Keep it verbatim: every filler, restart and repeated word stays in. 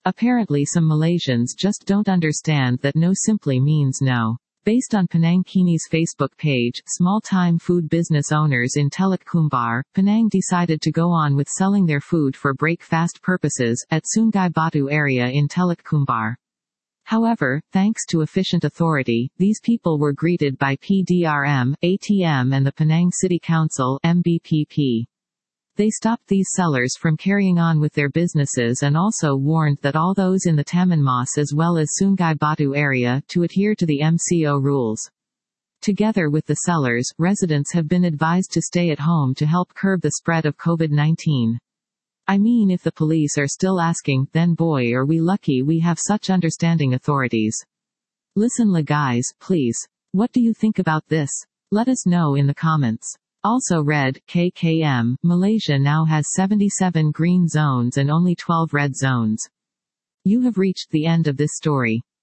Apparently some Malaysians just don't understand that no simply means no. Based on Penang Kini's Facebook page, small-time food business owners in Teluk Kumbar, Penang decided to go on with selling their food for break-fast purposes, at Sungai Batu area in Teluk Kumbar. However, thanks to efficient authority, these people were greeted by P D R M, A T M and the Penang City Council M B P P. They stopped these sellers from carrying on with their businesses and also warned that all those in the Taman Mas as well as Sungai Batu area to adhere to the M C O rules. Together with the sellers, residents have been advised to stay at home to help curb the spread of COVID nineteen. I mean, if the police are still asking, then boy are we lucky we have such understanding authorities. Listen la guys, please. What do you think about this? Let us know in the comments. Also read, K K M, Malaysia now has seventy-seven green zones and only twelve red zones. You have reached the end of this story.